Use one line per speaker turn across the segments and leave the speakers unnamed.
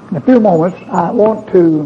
In a few moments, I want to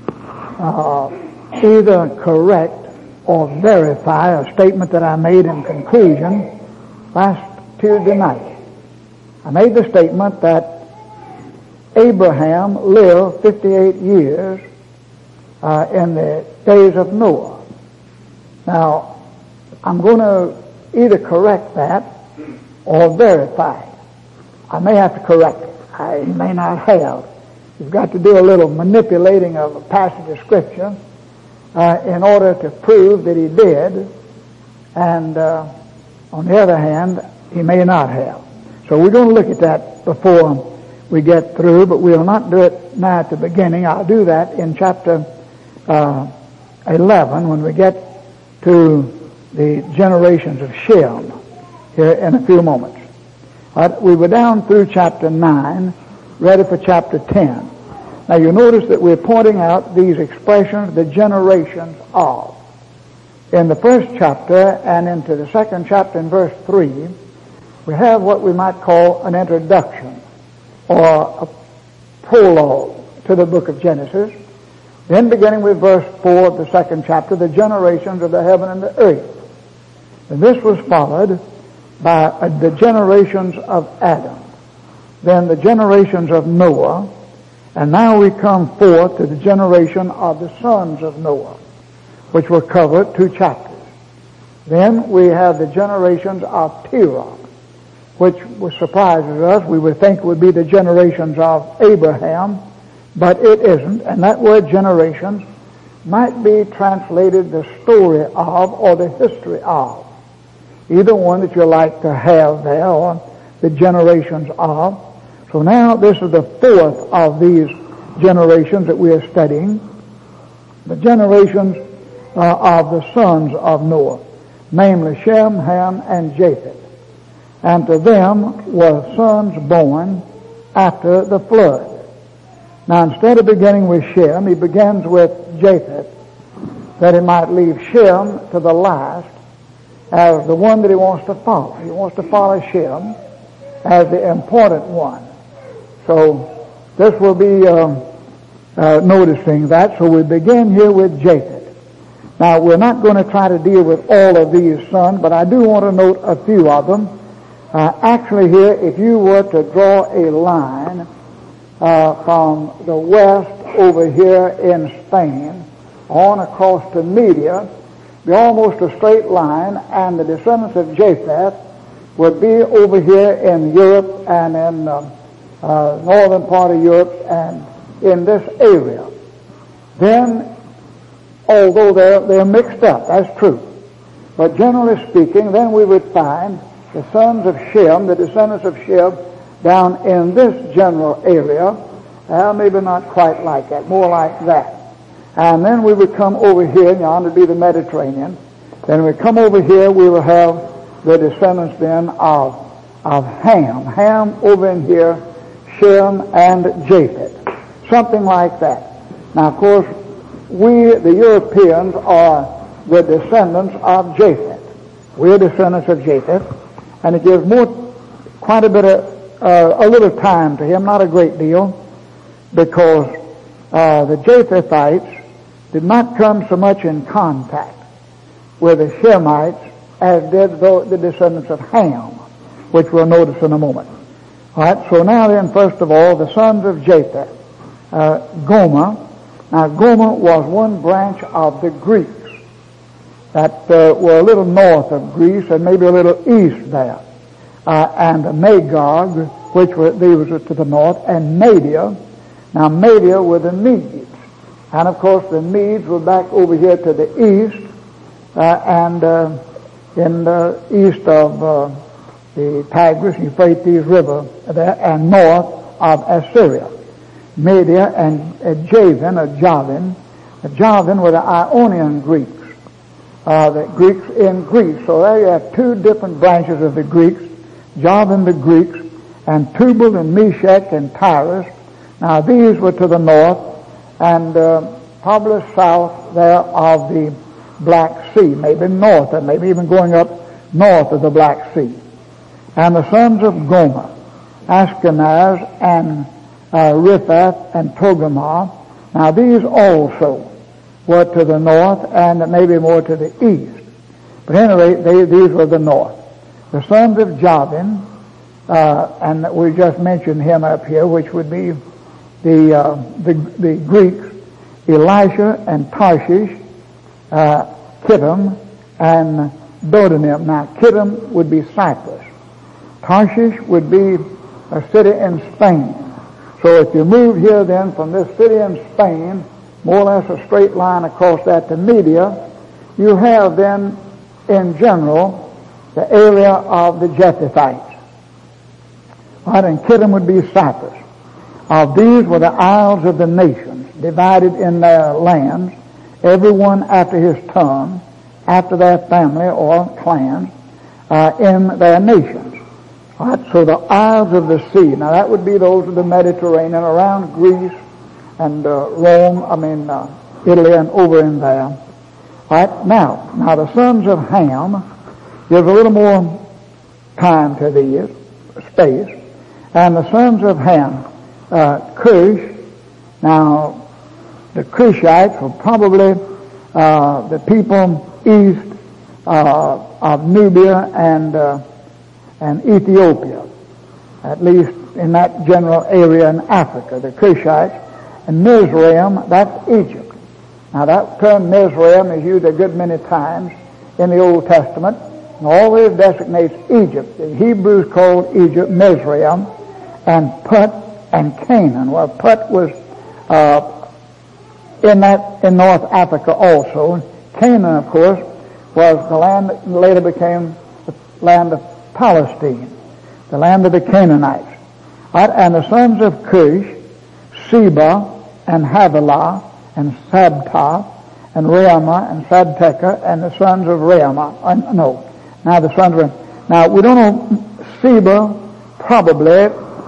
either correct or verify a statement that I made in conclusion last Tuesday night. I made the statement that Abraham lived 58 years in the days of Noah. Now, I'm going to either correct that or verify it. I may have to correct it. I may not have. You've got to do a little manipulating of a passage of Scripture in order to prove that he did, and on the other hand, he may not have. So we're going to look at that before we get through, but we'll not do it now at the beginning. I'll do that in chapter 11 when we get to the generations of Shem here in a few moments. We were down through chapter 9, ready for chapter 10. Now you notice that we're pointing out these expressions, the generations of. In the first chapter and into the second chapter in verse 3, we have what we might call an introduction or a prologue to the book of Genesis. Then beginning with verse 4 of the second chapter, the generations of the heaven and the earth. And this was followed by the generations of Adam, then the generations of Noah, and now we come forth to the generation of the sons of Noah, which were covered 2 chapters. Then we have the generations of Terah, which surprises us. We would think it would be the generations of Abraham, but it isn't. And that word generations might be translated the story of or the history of. Either one that you like to have there, or the generations of. So now this is the fourth of these generations that we are studying. The generations of the sons of Noah, namely Shem, Ham, and Japheth. And to them were sons born after the flood. Now instead of beginning with Shem, he begins with Japheth, that he might leave Shem to the last as the one that he wants to follow. He wants to follow Shem as the important one. So this will be noticing that. So we begin here with Japheth. Now we're not going to try to deal with all of these sons, but I do want to note a few of them. Actually here, if you were to draw a line from the west over here in Spain on across to Media, be almost a straight line, and the descendants of Japheth would be over here in Europe and in northern part of Europe and in this area. Then, although they're mixed up, that's true, but generally speaking, then we would find the sons of Shem, the descendants of Shem, down in this general area, maybe not quite like that, more like that. And then we would come over here, yonder would be the Mediterranean. Then we come over here, we will have the descendants then of Ham. Ham over in here, Shem and Japheth. Something like that. Now, of course, we, the Europeans, are the descendants of Japheth. We're descendants of Japheth. And it gives quite a bit of, a little time to him, not a great deal, because the Japhethites did not come so much in contact with the Shemites as did the descendants of Ham, which we'll notice in a moment. All right, so now then, first of all, the sons of Japheth, Gomer. Now, Gomer was one branch of the Greeks that were a little north of Greece and maybe a little east there. And Magog, which these were to the north, and Media. Now, Media were the Medes. And, of course, the Medes were back over here to the east, and in the east of the Tigris and Euphrates River there, and north of Assyria. Media and Javan, or Javan. Javan were the Ionian Greeks. The Greeks in Greece. So there you have 2 different branches of the Greeks. Javan the Greeks, and Tubal and Meshach and Tyrus. Now these were to the north, and probably south there of the Black Sea, maybe north, and maybe even going up north of the Black Sea. And the sons of Gomer, Ashkenaz and Riphath, and Togarmah. Now these also were to the north and maybe more to the east. But anyway, these were the north. The sons of Jabin, and we just mentioned him up here, which would be the Greeks, Elisha and Tarshish, Kittim and Dodanim. Now Kittim would be Cyprus. Tarshish would be a city in Spain. So if you move here then from this city in Spain, more or less a straight line across that to Media, you have then in general the area of the Jethethites. Right, and Kittim would be Cyprus. Of these were the isles of the nations, divided in their lands, everyone after his tongue, after their family or clans, in their nations. Right, so the isles of the sea, now that would be those of the Mediterranean, around Greece and Rome, Italy and over in there. Right, now the sons of Ham, gives a little more time to these, space, and the sons of Ham, Cush. Now, the Cushites were probably the people east of Nubia and Ethiopia, at least in that general area in Africa, the Cushites. And Mizraim, that's Egypt. Now, that term Mizraim is used a good many times in the Old Testament, and always designates Egypt. The Hebrews called Egypt Mizraim, and Put and Canaan. Well, Put was in North Africa also. Canaan, of course, was the land that later became the land of Palestine, the land of the Canaanites. Right? And the sons of Cush, Seba and Havilah and Sabta and Reamah and Sabteca, and the sons of Reamah. Now we don't know. Seba probably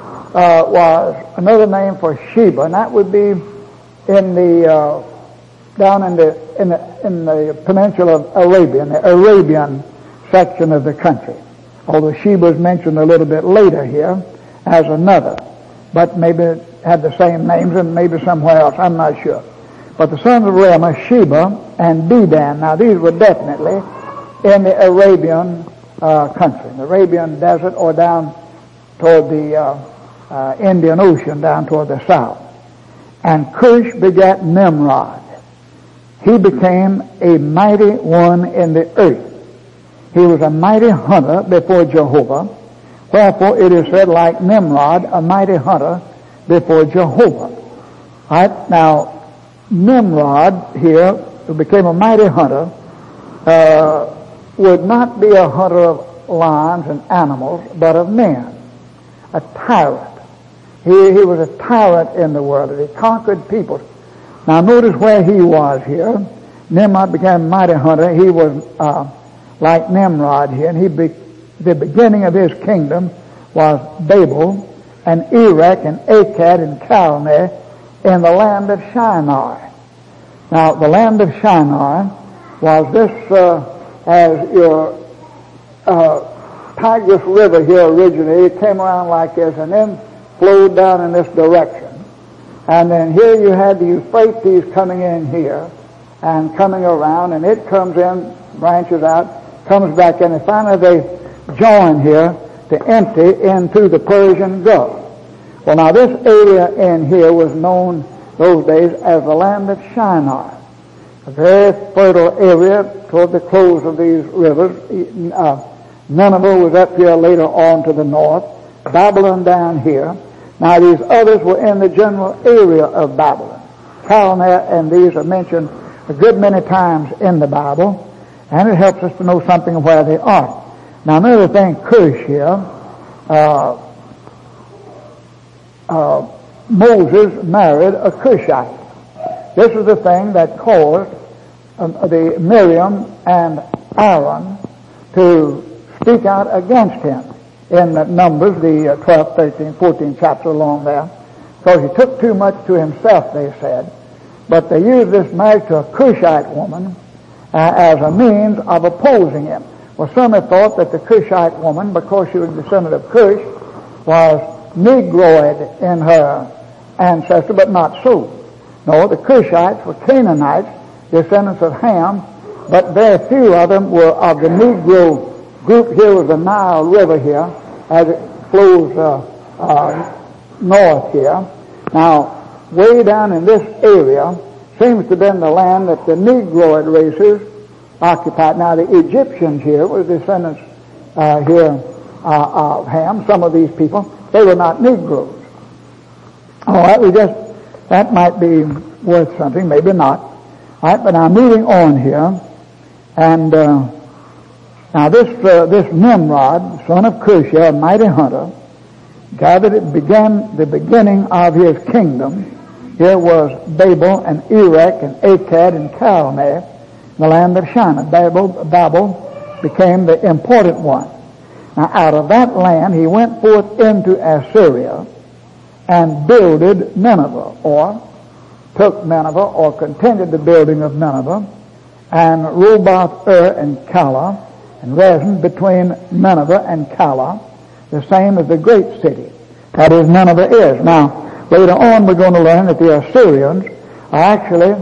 was another name for Sheba, and that would be in the down in the peninsula of Arabia, in the Arabian section of the country. Although Sheba is mentioned a little bit later here as another, but maybe it had the same names and maybe somewhere else. I'm not sure. But the sons of Reamah, Sheba and Dedan. Now these were definitely in the Arabian country, the Arabian desert, or down toward the Indian Ocean, down toward the south. And Cush begat Nimrod. He became a mighty one in the earth. He was a mighty hunter before Jehovah. Wherefore it is said, like Nimrod, a mighty hunter before Jehovah. Right? Now, Nimrod here, who became a mighty hunter, would not be a hunter of lions and animals, but of men. A tyrant. He was a tyrant in the world. He conquered peoples. Now notice where he was here. Nimrod became a mighty hunter. He was like Nimrod here, and the beginning of his kingdom was Babel and Erech and Akkad and Calneh in the land of Shinar. Now the land of Shinar was this, as your Tigris River here originally. It came around like this and then flowed down in this direction. And then here you had the Euphrates coming in here and coming around, and it comes in, branches out, comes back in, and finally they join here to empty into the Persian Gulf. Well, now this area in here was known those days as the land of Shinar, a very fertile area toward the close of these rivers. Nineveh was up here later on to the north, Babylon down here. Now these others were in the general area of Babylon. Calneh and these are mentioned a good many times in the Bible, and it helps us to know something of where they are. Now another thing, Cush here, Moses married a Cushite. This is the thing that caused the Miriam and Aaron to speak out against him in the Numbers, the 12th, 13th, 14th chapter along there, because he took too much to himself, they said. But they used this marriage to a Cushite woman as a means of opposing him. Well, some have thought that the Cushite woman, because she was a descendant of Cush, was Negroid in her ancestor, but not so. No, the Cushites were Canaanites, descendants of Ham, but very few of them were of the Negro group. Here was the Nile River here, as it flows north here. Now, way down in this area seems to have been the land that the Negroid races occupied. Now, the Egyptians here were descendants here of Ham. Some of these people, they were not Negroes. All right, that might be worth something, maybe not. All right, but now moving on here, and now this Nimrod, son of Cushah, a mighty hunter, began the beginning of his kingdom. Here was Babel and Erech and Akkad and Calneh, the land of Shinar. Babel became the important one. Now out of that land he went forth into Assyria and builded Nineveh, or took Nineveh, or continued the building of Nineveh, and Roboth, and Calah, and Rezin between Nineveh and Calah, the same as the great city. That is, Nineveh is. Now, later on we're going to learn that the Assyrians are actually,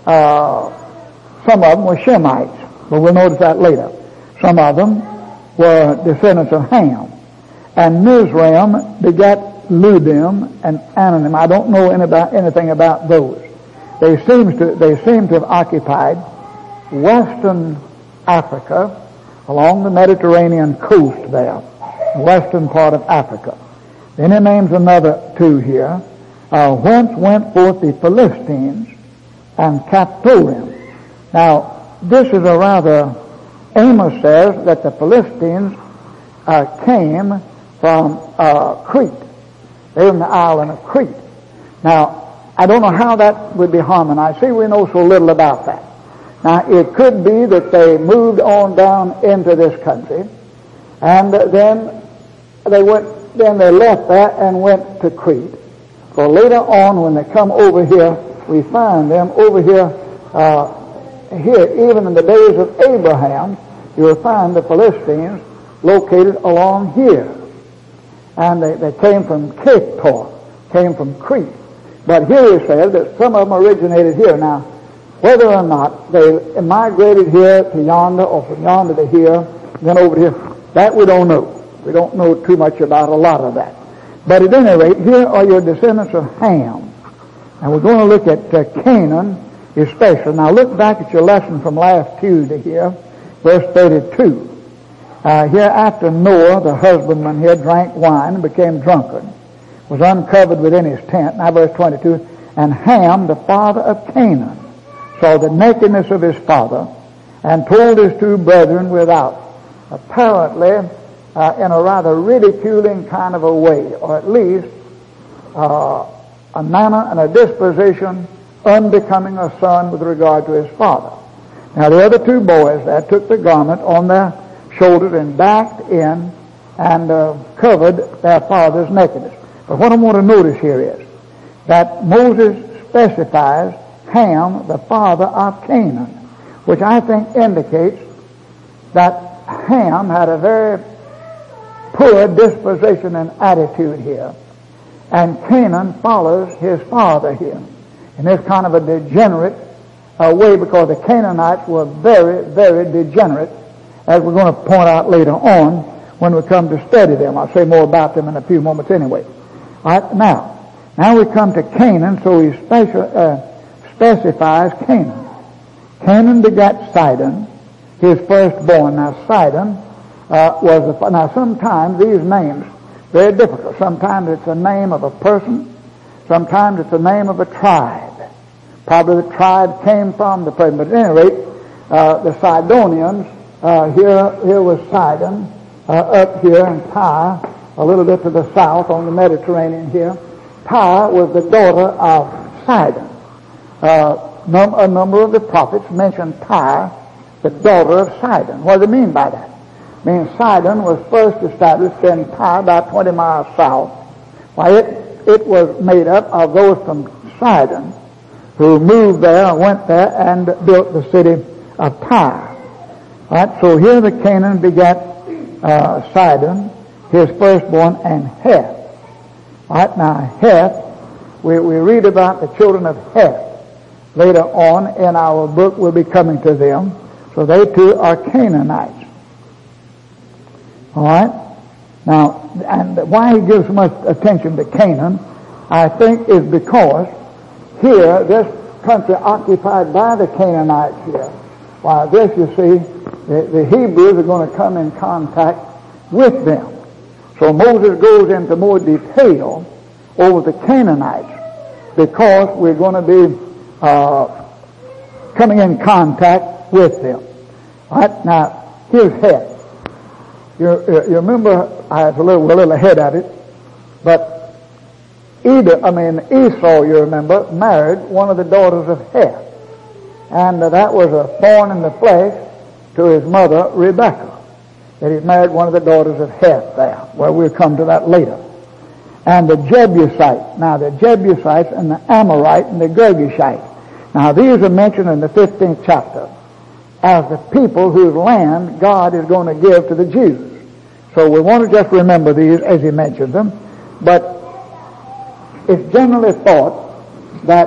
some of them were Shemites, but we'll notice that later. Some of them were descendants of Ham. And Mizraim begat Ludim and Ananim. I don't know anything about those. They seem to have occupied western Africa along the Mediterranean coast there, the western part of Africa. Then he names another two here, whence went forth the Philistines and Captorim. Now, this is a rather, Amos says that the Philistines came from Crete. They were in the island of Crete. Now, I don't know how that would be harmonized. See, we know so little about that. Now, it could be that they moved on down into this country, and then they left there and went to Crete. So later on, when they come over here, we find them over here, even in the days of Abraham, you will find the Philistines located along here. And they came from Caphtor, came from Crete. But here he says that some of them originated here. Now, whether or not they migrated here to yonder, or from yonder to here, then over here, that we don't know. We don't know too much about a lot of that. But at any rate, here are your descendants of Ham. And we're going to look at Canaan especially. Now look back at your lesson from last Tuesday here, verse 32. Here after Noah, the husbandman here, drank wine and became drunken, was uncovered within his tent. Now verse 22, and Ham, the father of Canaan, saw the nakedness of his father, and told his two brethren without, apparently in a rather ridiculing kind of a way, or at least a manner and a disposition unbecoming a son with regard to his father. Now the other two boys there took the garment on their shoulders and backed in and covered their father's nakedness. But what I want to notice here is that Moses specifies Ham, the father of Canaan, which I think indicates that Ham had a very poor disposition and attitude here, and Canaan follows his father here in this kind of a degenerate way, because the Canaanites were very, very degenerate, as we're going to point out later on when we come to study them. I'll say more about them in a few moments anyway. All right, now we come to Canaan, so he specifies Canaan. Canaan begat Sidon, his firstborn. Now Sidon now sometimes these names, very difficult. Sometimes it's the name of a person, sometimes it's the name of a tribe. Probably the tribe came from the person, but at any rate, the Sidonians, here was Sidon, up here in Tyre, a little bit to the south on the Mediterranean here. Tyre was the daughter of Sidon. A number of the prophets mentioned Tyre, the daughter of Sidon. What do they mean by that? It means Sidon was first established in Tyre, about 20 miles south. Why, it was made up of those from Sidon who moved there, went there, and built the city of Tyre. Right, so here the Canaan begat Sidon, his firstborn, and Heth. Right, now Heth we read about the children of Heth. Later on in our book, we'll be coming to them. So they too are Canaanites. All right? Now, and why he gives so much attention to Canaan, I think, is because here, this country occupied by the Canaanites here, while this, you see, the Hebrews are going to come in contact with them. So Moses goes into more detail over the Canaanites because we're going to be coming in contact with them. All right, now, here's Heth. You remember, I was a little ahead of it, but Esau, you remember, married one of the daughters of Heth. And that was a thorn in the flesh to his mother, Rebekah, that he married one of the daughters of Heth there. Well, we'll come to that later. And the Jebusite. Now, the Jebusites and the Amorite and the Girgashite. Now, these are mentioned in the 15th chapter as the people whose land God is going to give to the Jews. So we want to just remember these as he mentioned them. But it's generally thought that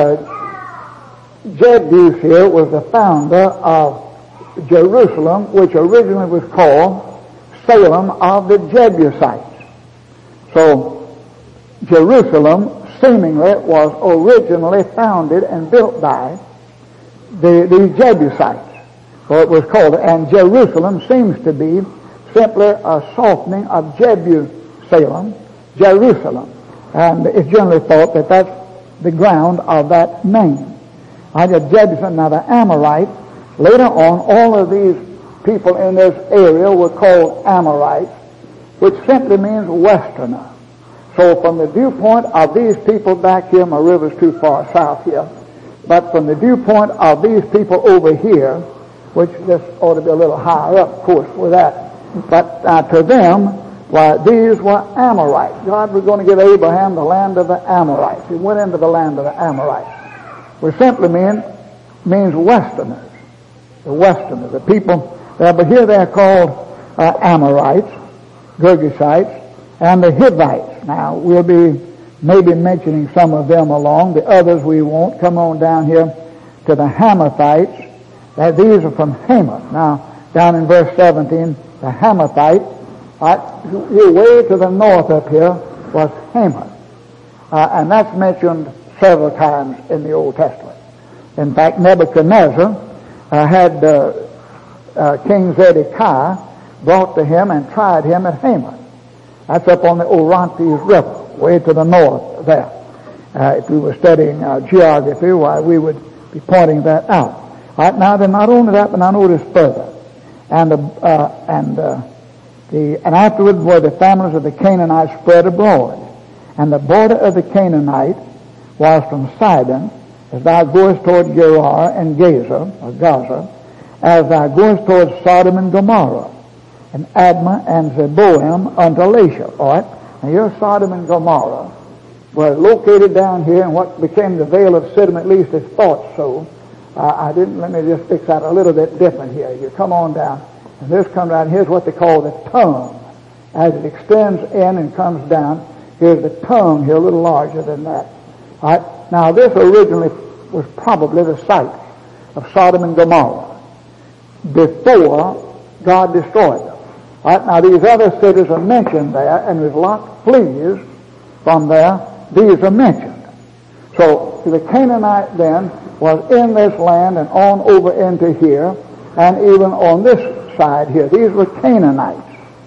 Jebus here was the founder of Jerusalem, which originally was called Salem of the Jebusites. So Jerusalem seemingly was originally founded and built by the Jebusites. So it was called, and Jerusalem seems to be simply a softening of Jerusalem. And it's generally thought that that's the ground of that name. Now the Amorites, later on, all of these people in this area were called Amorites, which simply means westerner. So from the viewpoint of these people back here, my river's too far south here, but from the viewpoint of these people over here, which this ought to be a little higher up, of course, with that, but to them, why, these were Amorites. God was going to give Abraham the land of the Amorites. He went into the land of the Amorites, which simply means westerners. The westerners, the people there. But here they're called Amorites, Girgashites, and the Hivites. Now, we'll be maybe mentioning some of them along. The others we won't. Come on down here to the Hamathites. These are from Hamath. Now, down in verse 17, the Hamathites, way to the north up here was Hamath. And that's mentioned several times in the Old Testament. In fact, Nebuchadnezzar had King Zedekiah brought to him and tried him at Hamath. That's up on the Orontes River, way to the north there. If we were studying geography, why, we would be pointing that out. Right, now, then, not only that, but I notice further. And afterward were the families of the Canaanites spread abroad. And the border of the Canaanite was from Sidon, as thou goest toward Gerar and Gaza, or Gaza, as thou goest toward Sodom and Gomorrah, and Admah and Zeboim unto Lasha. All right? Now, your Sodom and Gomorrah were located down here in what became the Vale of Siddim, at least it's thought so. Let me just fix that a little bit different here. You come on down, and this comes down. Here's what they call the tongue. As it extends in and comes down, here's the tongue here, a little larger than that. All right? Now, this originally was probably the site of Sodom and Gomorrah before God destroyed them. All right? Now, these other cities are mentioned there, and as Lot flees from there, these are mentioned. So, the Canaanite then was in this land and on over into here, and even on this side here. These were Canaanites.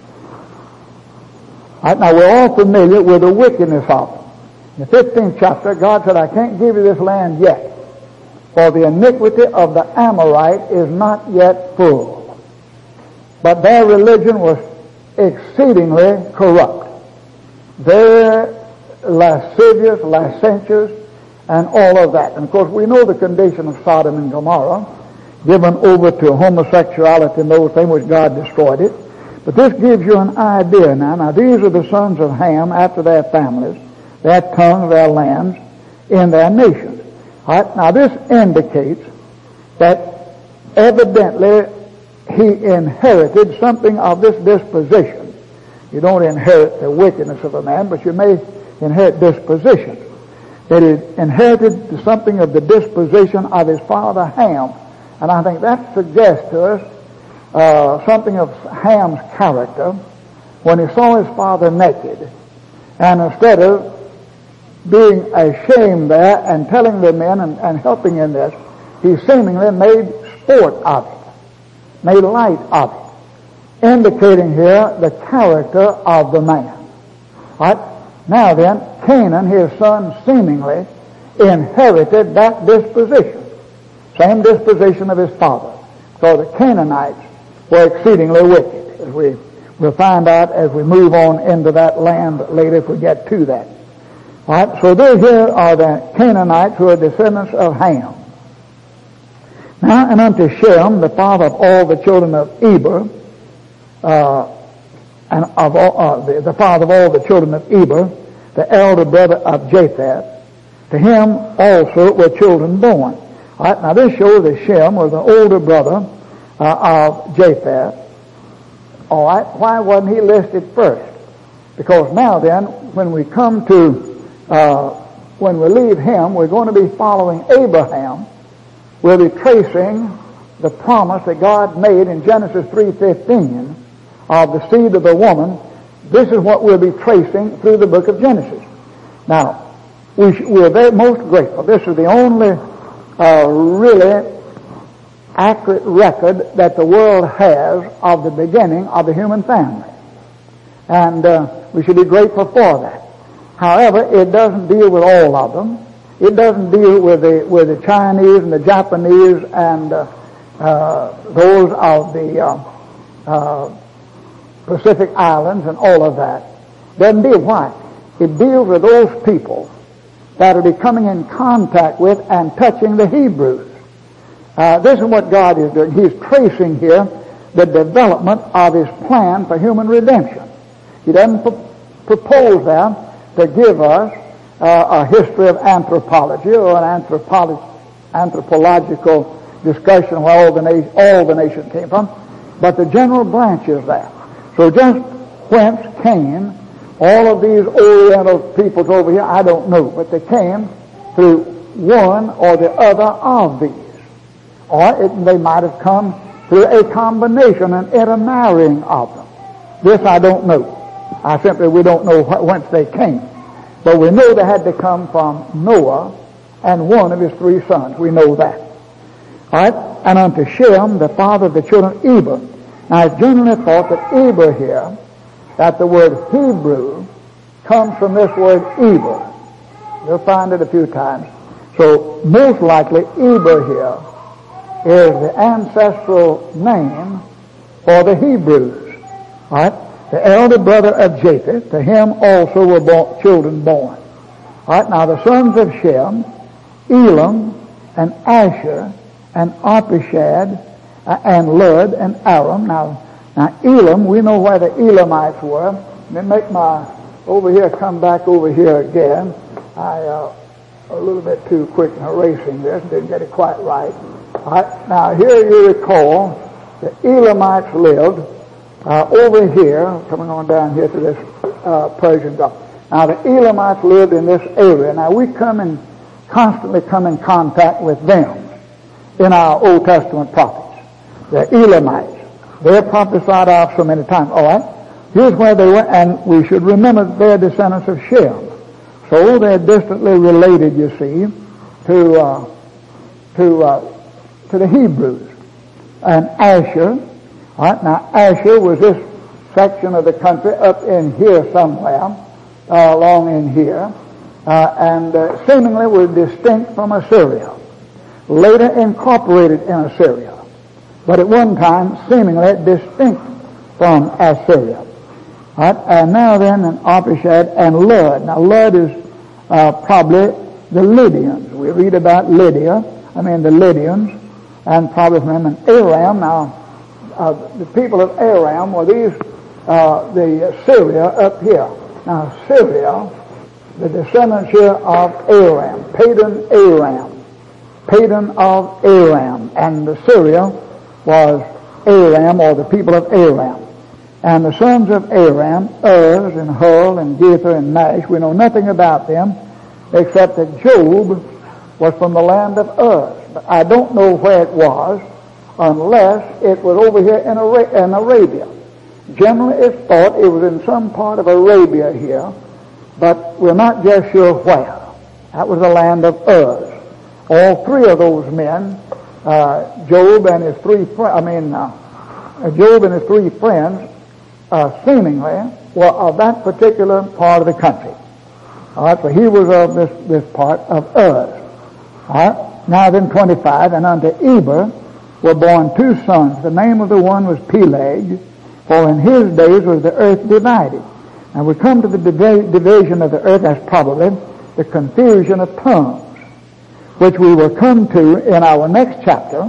Right, now, we're all familiar with the wickedness of them. In the 15th chapter, God said, I can't give you this land yet, for the iniquity of the Amorite is not yet full. But their religion was exceedingly corrupt. They're lascivious, licentious, and all of that. And of course, we know the condition of Sodom and Gomorrah, given over to homosexuality and those things, which God destroyed it. But this gives you an idea now. Now, these are the sons of Ham after their families, their tongues, their lands, in their nation. All right? Now, this indicates that evidently he inherited something of this disposition. You don't inherit the wickedness of a man, but you may inherit disposition. that he inherited something of the disposition of his father Ham. And I think that suggests to us something of Ham's character when he saw his father naked. And instead of being ashamed there and telling the men and helping in this, he seemingly made sport of it, made light of it, indicating here the character of the man. All right? Now then, Canaan, his son, seemingly inherited that disposition, same disposition of his father. So the Canaanites were exceedingly wicked, as we'll find out as we move on into that land later if we get to that. All right, so there here are the Canaanites who are descendants of Ham. Now, and unto Shem, the father of all the children of Eber, and of all, the father of all the children of Eber, the elder brother of Japheth, to him also were children born. All right, now this shows that Shem was the older brother of Japheth. All right, why wasn't he listed first? Because now then, when we come to, when we leave him, we're going to be following Abraham. We'll be tracing the promise that God made in Genesis 3:15 of the seed of the woman. This is what we'll be tracing through the book of Genesis. Now, we're very most grateful. This is the only really accurate record that the world has of the beginning of the human family. And we should be grateful for that. However, it doesn't deal with all of them. It doesn't deal with the Chinese and the Japanese and those of the Pacific Islands and all of that. Doesn't deal. Why? It deals with those people that are becoming in contact with and touching the Hebrews. This is what God is doing. He's tracing here the development of His plan for human redemption. He doesn't propose there to give us a history of anthropology or an anthropological discussion where all the nation came from, but the general branch is there. So just whence came all of these Oriental peoples over here, I don't know, but they came through one or the other of these. Or they might have come through a combination, an intermarrying of them. This I don't know. We don't know whence they came. But we know they had to come from Noah and one of his 3 sons. We know that. All right? And unto Shem, the father of the children of Eber. Now, it's generally thought that Eber here, that the word Hebrew comes from this word Eber. You'll find it a few times. So, most likely, Eber here is the ancestral name for the Hebrews. All right? The elder brother of Japheth, to him also were children born. All right, now the sons of Shem, Elam and Asher and Arpachshad and Lud and Aram. Now Elam, we know where the Elamites were. Let me make my over here come back over here again. I a little bit too quick in erasing this, didn't get it quite right. All right, now here you recall the Elamites lived over here, coming on down here to this Persian Gulf. Now the Elamites lived in this area. Now we constantly come in contact with them in our Old Testament prophets. The Elamites. They're prophesied of so many times. All right. Here's where they were, and we should remember they're descendants of Shem. So they're distantly related, you see, to the Hebrews. And Asher. All right, now Asher was this section of the country up in here somewhere, along in here, and seemingly was distinct from Assyria. Later incorporated in Assyria, but at one time seemingly distinct from Assyria. All right, and now then in Arpachshad and Lud. Now Lud is probably the Lydians. We read about the Lydians, and probably from them, and Aram. Now, the people of Aram were the Syria up here. Now, Syria, the descendants here of Aram, Padan of Aram, and the Syria was Aram, or the people of Aram. And the sons of Aram, Uz and Hul and Gether and Nash, we know nothing about them, except that Job was from the land of Uz. But I don't know where it was unless it was over here in Arabia. Generally it's thought it was in some part of Arabia here, but we're not just sure where. That was the land of Uz. All three of those men, Job and his three friends, seemingly were of that particular part of the country. All right, so he was of this part of Uz. All right, now then 25, and unto Eber were born two sons. The name of the one was Peleg, for in his days was the earth divided. And we come to the division of the earth as probably the confusion of tongues, which we will come to in our next chapter.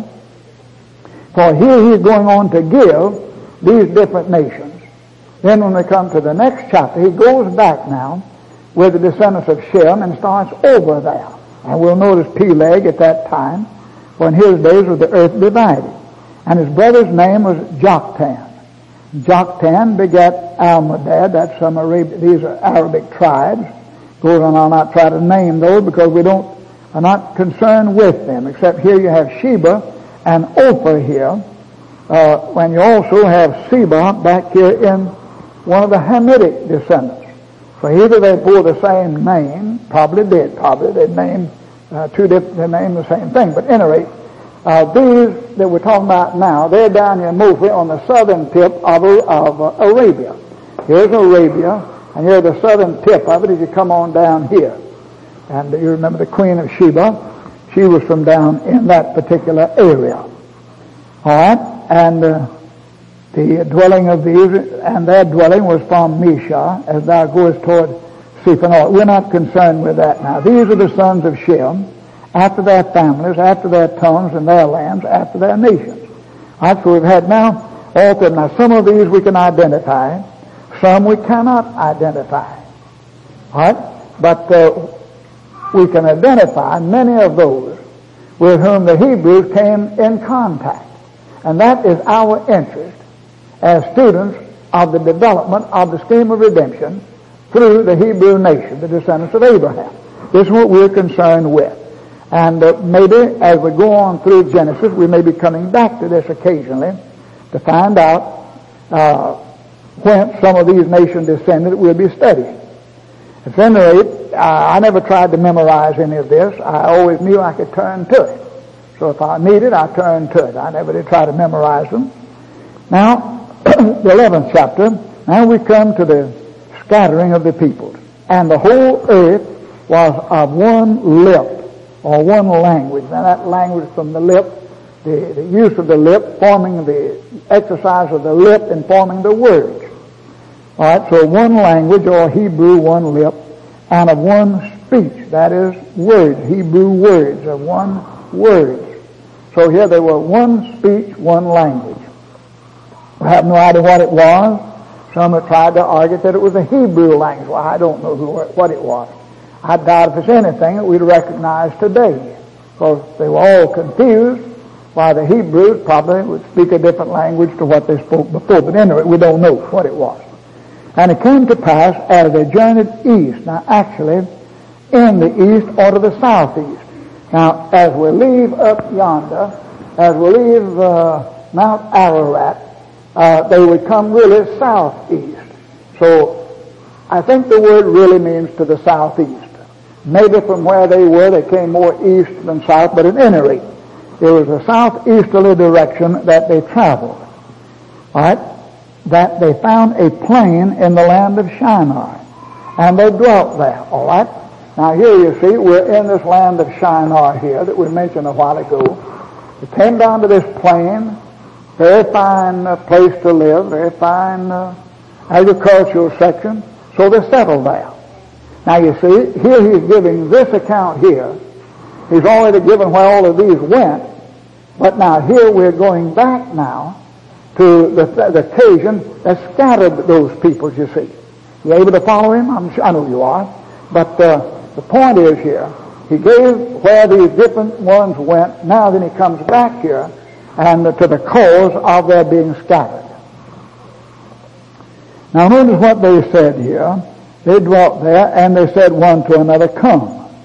For here he's going on to give these different nations. Then when we come to the next chapter, he goes back now with the descendants of Shem and starts over there. And we'll notice Peleg at that time, for in his days was the earth divided. And his brother's name was Joktan. Joktan begat Almodad. That's some these are Arabic tribes. Goes on, I'll not try to name those because we are not concerned with them, except here you have Sheba and Ophir here, when you also have Seba back here in one of the Hamitic descendants. So either they bore the same name, probably they named they named the same thing. But at any rate, these that we're talking about now, they're down here mostly on the southern tip of Arabia. Here's Arabia, and here's the southern tip of it as you come on down here. And you remember the Queen of Sheba, she was from down in that particular area. All right, and the dwelling of these, and their dwelling was from Mesha, as thou goest toward Sephanol. We're not concerned with that now. These are the sons of Shem, after their families, after their tongues and their lands, after their nations. All right, so we've had now all three. Now some of these we can identify, some we cannot identify. All right, but we can identify many of those with whom the Hebrews came in contact. And that is our interest as students of the development of the scheme of redemption through the Hebrew nation, the descendants of Abraham. This is what we're concerned with. And maybe as we go on through Genesis, we may be coming back to this occasionally to find out whence some of these nations descended we'll be studying. At any rate, I never tried to memorize any of this. I always knew I could turn to it. So if I needed, I turned to it. I never did try to memorize them. Now, the 11th chapter, now we come to the scattering of the peoples. And the whole earth was of one lip, or one language. Now that language from the lip, the use of the lip, forming the exercise of the lip and forming the words. All right, so one language, or Hebrew, one lip, and of one speech. That is words, Hebrew words, of one words. So here they were one speech, one language. I have no idea what it was. Some have tried to argue that it was a Hebrew language. Well, I don't know what it was. I doubt if it's anything that we'd recognize today, because they were all confused why the Hebrews probably would speak a different language to what they spoke before. But anyway, we don't know what it was. And it came to pass as they journeyed east. Now actually, in the east or to the southeast. Now, as we leave up yonder, as we leave Mount Ararat, they would come really southeast. So, I think the word really means to the southeast. Maybe from where they were, they came more east than south, but at any rate, it was a southeasterly direction that they traveled. All right? That they found a plain in the land of Shinar, and they dwelt there. All right? Now here you see, we're in this land of Shinar here that we mentioned a while ago. They came down to this plain, very fine place to live, very fine agricultural section, so they settled there. Now you see, here he's giving this account here. He's already given where all of these went, but now here we're going back now to the occasion that scattered those peoples, you see. You able to follow him? I know you are. But the point is here, he gave where these different ones went. Now then he comes back here and to the cause of their being scattered. Now notice what they said here. They dwelt there, and they said one to another, Come,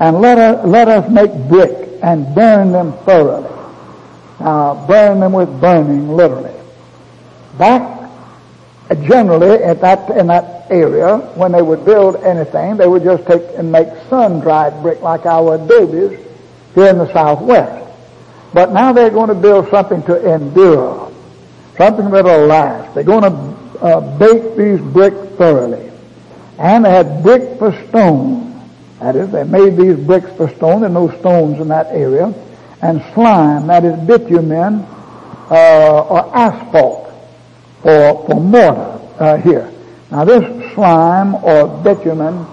and let us make brick and burn them thoroughly. Burn them with burning, literally. Back generally in that area, when they would build anything, they would just take and make sun-dried brick like our adobes here in the Southwest. But now they're going to build something to endure, something that will last. They're going to bake these bricks thoroughly. And they had brick for stone. That is, they made these bricks for stone. There are no stones in that area. And slime, that is bitumen or asphalt for mortar here. Now this slime or bitumen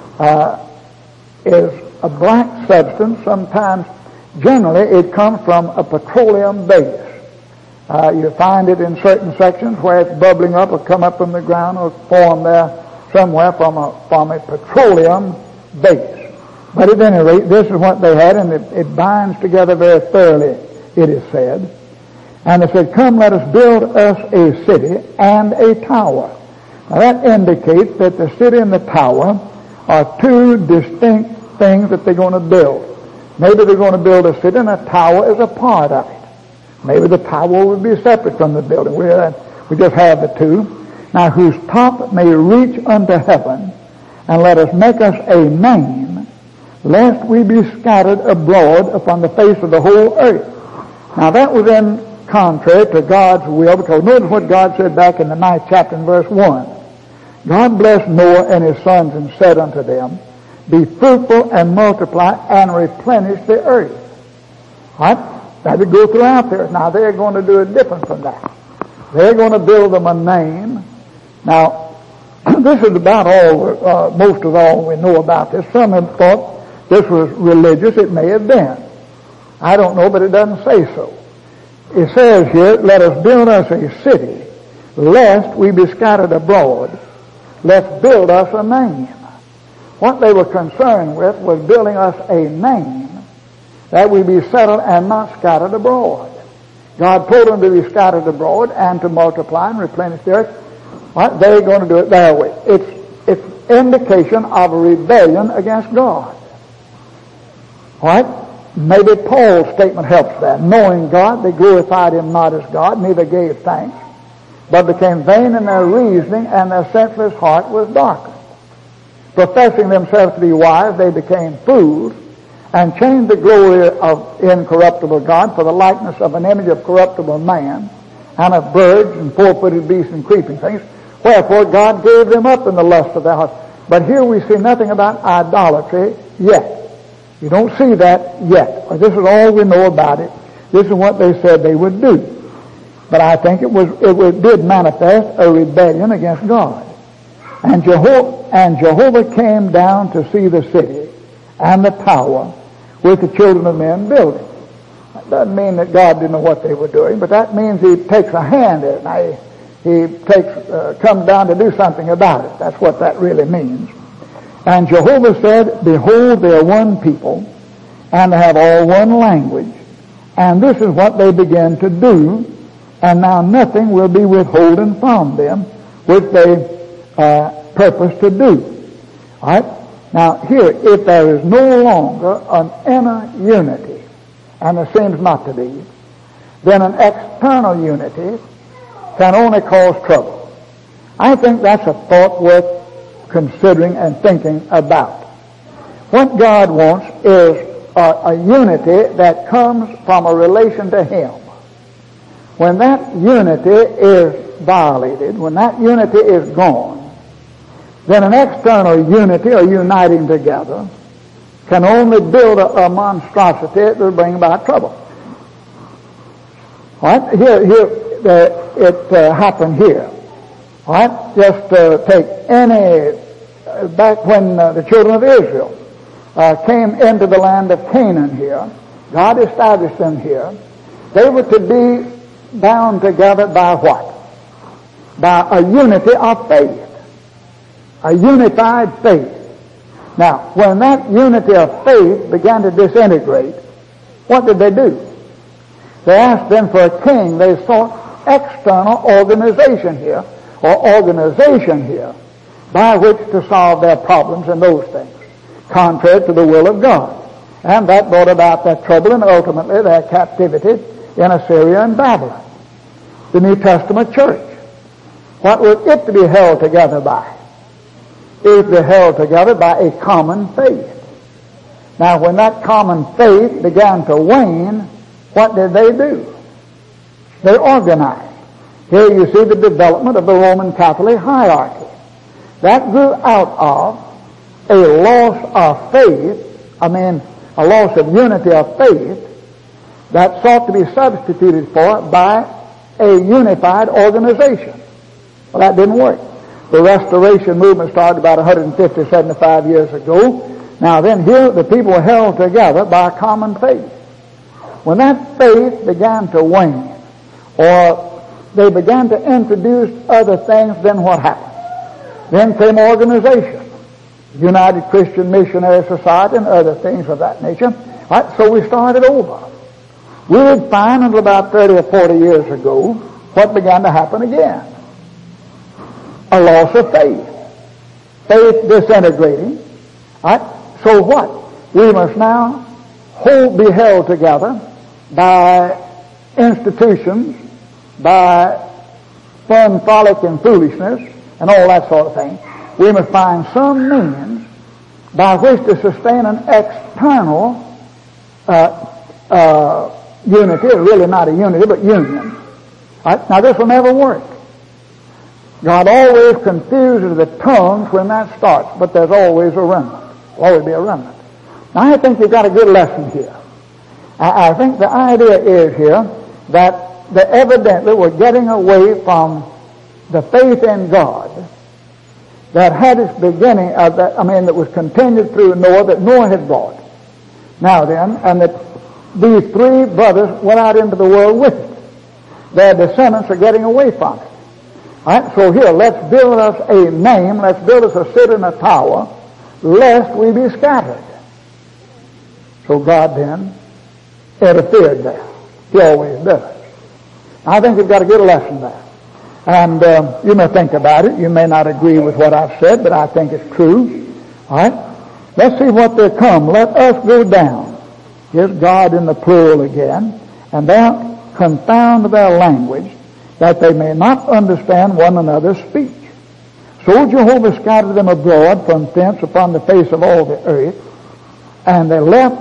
is a black substance. Sometimes, generally, it comes from a petroleum base. You find it in certain sections where it's bubbling up or come up from the ground or form there somewhere from a petroleum base. But at any rate, this is what they had, and it binds together very thoroughly, it is said. And they said, come, let us build us a city and a tower. Now that indicates that the city and the tower are two distinct things that they're going to build. Maybe they're going to build a city and a tower is a part of it. Maybe the tower would be separate from the building. We just have the two. Now, whose top may reach unto heaven, and let us make us a name, lest we be scattered abroad upon the face of the whole earth. Now, that was in contrary to God's will, because notice what God said back in the 9th chapter in verse 1. God blessed Noah and his sons and said unto them, be fruitful and multiply and replenish the earth. What? That would go throughout there. Now, they're going to do it different from that. They're going to build them a name. Now, this is about all, most of all we know about this. Some have thought this was religious. It may have been. I don't know, but it doesn't say so. It says here, let us build us a city, lest we be scattered abroad. Let's build us a name. What they were concerned with was building us a name, that we be settled and not scattered abroad. God told them to be scattered abroad and to multiply and replenish the earth. What? They're going to do it their way. It's indication of a rebellion against God. What? Maybe Paul's statement helps that. Knowing God, they glorified him not as God, neither gave thanks, but became vain in their reasoning, and their senseless heart was darkened. Professing themselves to be wise, they became fools, and changed the glory of incorruptible God for the likeness of an image of corruptible man, and of birds and four-footed beasts and creeping things. Wherefore God gave them up in the lust of their hearts. But here we see nothing about idolatry yet. You don't see that yet. This is all we know about it. This is what they said they would do. But I think it did manifest a rebellion against God. And Jehovah came down to see the city and the tower with the children of men building. That doesn't mean that God didn't know what they were doing, but that means he takes a hand in it. Now, he comes down to do something about it. That's what that really means. And Jehovah said, behold, they are one people, and they have all one language. And this is what they began to do, and now nothing will be withholden from them, which they purpose to do. All right? Now, here, if there is no longer an inner unity, and there seems not to be, then an external unity can only cause trouble. I think that's a thought worth considering and thinking about. What God wants is a unity that comes from a relation to Him. When that unity is violated, when that unity is gone, then an external unity or uniting together can only build a monstrosity that will bring about trouble. All right? It happened here. All right? Just take back when the children of Israel came into the land of Canaan here, God established them here. They were to be bound together by what? By a unity of faith. A unified faith. Now, when that unity of faith began to disintegrate, what did they do? They asked then for a king. They sought external organization here, by which to solve their problems and those things. contrary to the will of God. And that brought about their trouble and ultimately their captivity in Assyria and Babylon. The New Testament church, what was it to be held together by? It was to be held together by a common faith. Now, when that common faith began to wane, what did they do? They organized. Here you see the development of the Roman Catholic hierarchy. That grew out of a loss of faith, a loss of unity of faith that sought to be substituted for by a unified organization. Well, that didn't work. The Restoration movement started about 75 years ago. Now then, here the people were held together by a common faith. When that faith began to wane, or they began to introduce other things, then what happened? Then came organization. United Christian Missionary Society and other things of that nature. Right, so we started over. We would find until about 30 or 40 years ago what began to happen again. A loss of faith. Faith disintegrating. Right? So what? We must now be held together by institutions, by fun, frolic, and foolishness, and all that sort of thing. We must find some means by which to sustain an external unity, really not a unity, but union. Right? Now this will never work. God always confuses the tongues when that starts, but there's always a remnant. There'll always be a remnant. Now I think you've got a good lesson here. I think the idea is here that evidently we're getting away from the faith in God that had its beginning that was continued through Noah, that Noah had brought. Now then, and that these three brothers went out into the world with it. Their descendants are getting away from it. All right, so here, let's build us a name, let's build us a city and a tower, lest we be scattered. So God then interfered there. He always does. I think you've got a good lesson there. And you may think about it. You may not agree with what I've said, but I think it's true. All right? Let's see what they come. Let us go down. Here's God in the plural again. And thou confound their language, that they may not understand one another's speech. So Jehovah scattered them abroad from thence upon the face of all the earth, and they left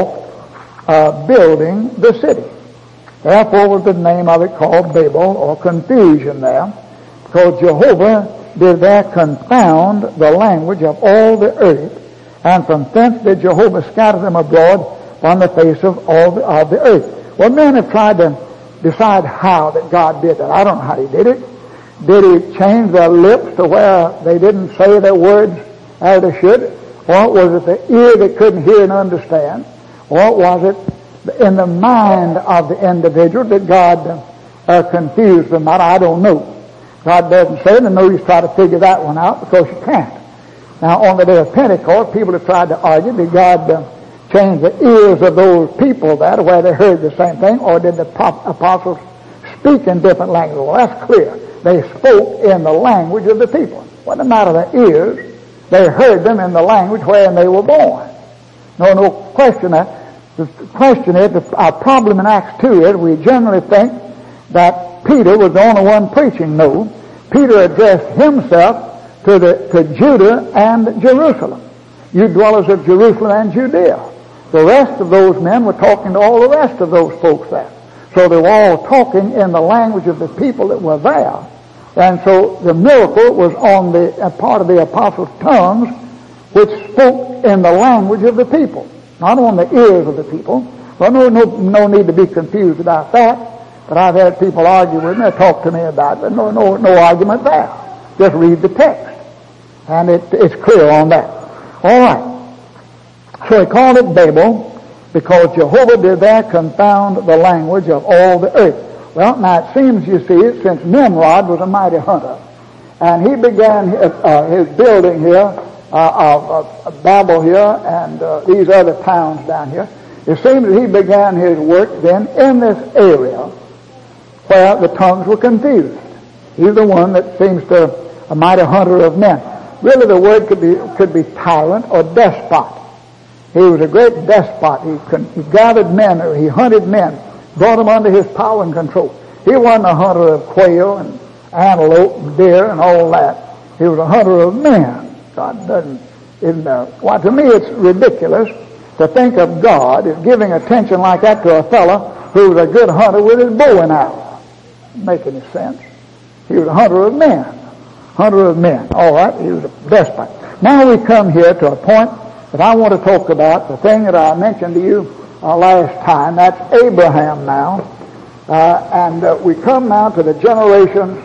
off building the city. Therefore was the name of it called Babel, or confusion there, because Jehovah did there confound the language of all the earth, and from thence did Jehovah scatter them abroad upon the face of all of the earth. Well, men have tried to decide how that God did that. I don't know how He did it. Did He change their lips to where they didn't say their words as they should? Or was it the ear that couldn't hear and understand? Or was it in the mind of the individual that God confused them? I don't know. God doesn't say it, and nobody's tried to figure that one out because you can't. Now, on the day of Pentecost, people have tried to argue, did God change the ears of those people there where they heard the same thing, or did the apostles speak in different languages? Well, that's clear. They spoke in the language of the people. What didn't matter their ears? They heard them in the language wherein they were born. No question that. The question is, our problem in Acts 2 is we generally think that Peter was the only one preaching. No. Peter addressed himself to Judah and Jerusalem. You dwellers of Jerusalem and Judea. The rest of those men were talking to all the rest of those folks there. So they were all talking in the language of the people that were there. And so the miracle was on the part of the apostles' tongues, which spoke in the language of the people, not on the ears of the people. Well, no need to be confused about that. But I've had people argue with me, talk to me about it, but no argument there. Just read the text. And it's clear on that. All right. So he called it Babel because Jehovah did there confound the language of all the earth. Well, now it seems, you see, since Nimrod was a mighty hunter, and he began his building here of Babel here and these other towns down here, it seems that he began his work then in this area where the tongues were confused. He's the one that seems to a mighty hunter of men. really the word could be tyrant or despot. He was a great despot. He gathered men, or he hunted men, brought them under his power and control. He wasn't a hunter of quail and antelope and deer and all that. He was a hunter of men. God doesn't, why, to me it's ridiculous to think of God as giving attention like that to a fellow who was a good hunter with his bow and arrow. Doesn't make any sense. He was a hunter of men. Hunter of men. All right, he was a despot. Now we come here to a point that I want to talk about, the thing that I mentioned to you last time. That's Abraham now. And we come now to the generation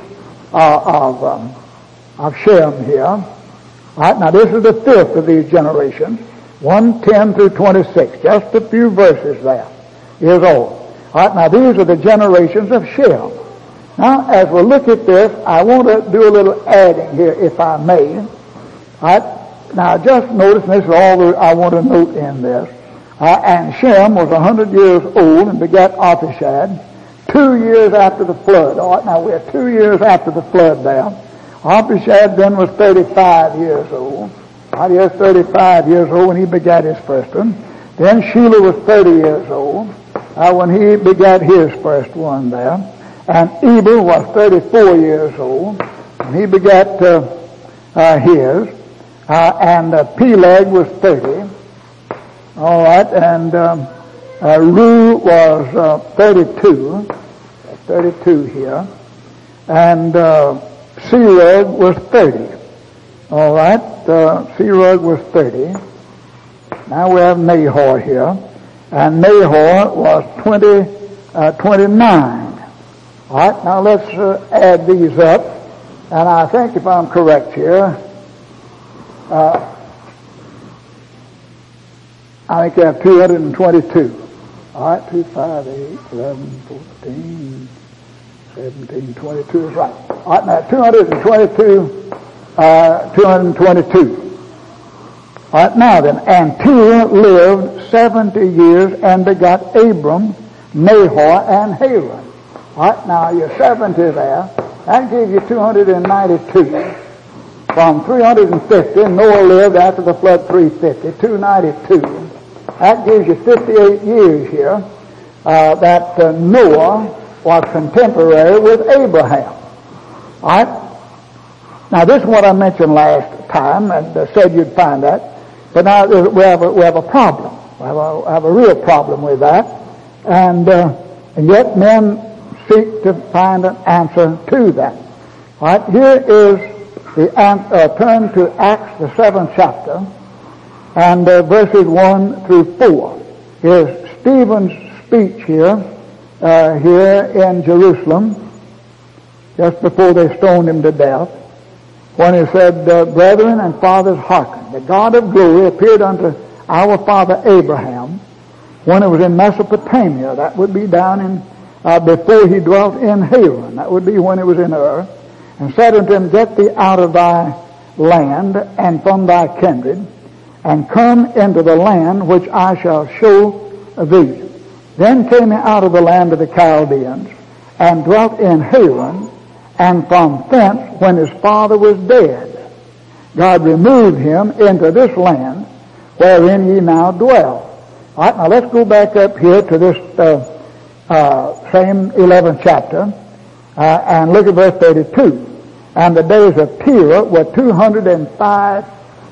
of Shem here. All right, now this is the fifth of these generations. 1:10 through 26. Just a few verses there. Years old. All right, now these are the generations of Shem. Now, as we look at this, I want to do a little adding here, if I may. All right, now just notice, and this is all that I want to note in this. And Shem was 100 years old and begat Arphaxad 2 years after the flood. All right, now we're 2 years after the flood there. Arphaxad then was 35 years old. All right, he was 35 years old when he begat his first one. Then Shelah was 30 years old when he begat his first one there. And Eber was 34 years old when he begat his. And Peleg was 30. All right, and Ru was 32. 32 here. And Serug was 30. All right, Serug was 30. Now we have Nahor here. And Nahor was 29. All right, now let's add these up. And I think if I'm correct here, I think you have 222. All right, 2, 5, 8, 11, 14, 17, 22 is right. All right, now 222. All right, now then, and Terah lived 70 years and begot Abram, Nahor, and Haran. All right, now you're 70 there. That gives you 292. From 350, Noah lived after the flood 350, 292. That gives you 58 years here that Noah was contemporary with Abraham. All right? Now this is what I mentioned last time and said you'd find that. But now we have a problem. We have a real problem with that. And yet men seek to find an answer to that. All right, here is the turn to Acts, the 7th chapter, and verses 1 through 4. Here's Stephen's speech here in Jerusalem, just before they stoned him to death, when he said, Brethren and fathers, hearken. The God of glory appeared unto our father Abraham when it was in Mesopotamia. That would be down in before he dwelt in Haran. That would be when it was in Ur. And said unto him, Get thee out of thy land and from thy kindred, and come into the land which I shall show thee. Then came he out of the land of the Chaldeans, and dwelt in Haran, and from thence, when his father was dead, God removed him into this land wherein ye now dwell. All right, now let's go back up here to this same 11th chapter and look at verse 32. And the days of Terah were 205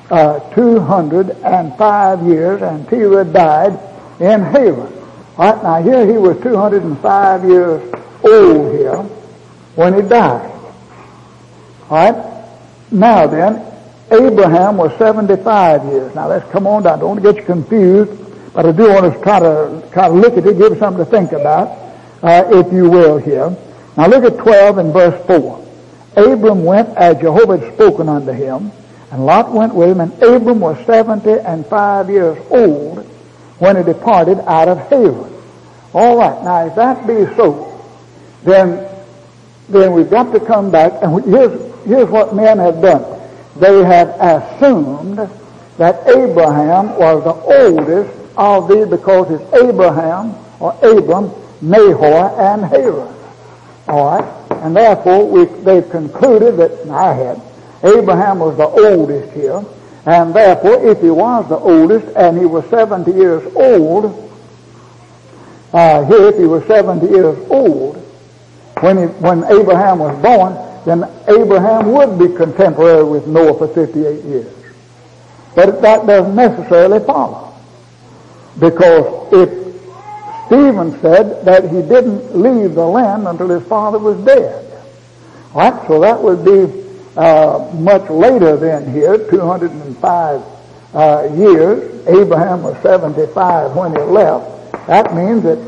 years, and Terah died in Haran. All right, now here he was 205 years old here when he died. All right, now then, Abraham was 75 years. Now let's come on down. Don't want to get you confused, but I do want to try to look at it, give you something to think about, if you will here. Now look at 12 and verse 4. Abram went as Jehovah had spoken unto him, and Lot went with him, and Abram was 75 years old when he departed out of Haran. All right, now if that be so, then we've got to come back, and here's what men have done. They have assumed that Abraham was the oldest of these because it's Abraham, or Abram, Nahor, and Haran. All right? And therefore, they've concluded that, Abraham was the oldest here, and therefore, if he was the oldest and he was 70 years old, here if he was 70 years old when Abraham was born, then Abraham would be contemporary with Noah for 58 years. But that doesn't necessarily follow. Because if Stephen said that he didn't leave the land until his father was dead. All right, so that would be much later than here, 205 years. Abraham was 75 when he left. That means that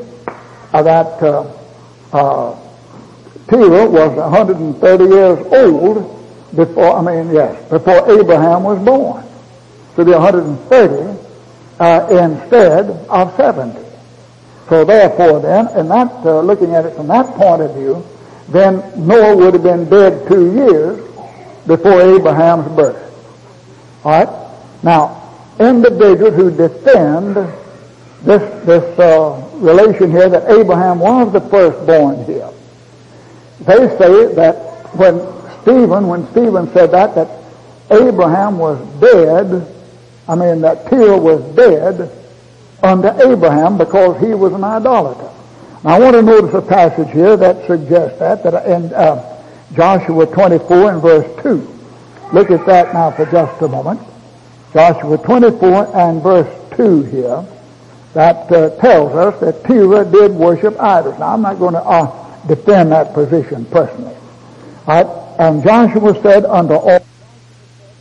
Terah was 130 years old before Abraham was born. So be 130 instead of 70. So therefore then, and that looking at it from that point of view, then Noah would have been dead 2 years before Abraham's birth. All right? Now, individuals who defend this relation here that Abraham was the firstborn here, they say that when Stephen said that Abraham was dead, that Terah was dead unto Abraham because he was an idolater. Now I want to notice a passage here that suggests that in Joshua 24 and verse 2. Look at that now for just a moment. Joshua 24 and verse 2 here, that tells us that Terah did worship idols. Now I'm not going to defend that position personally. All right? And Joshua said unto all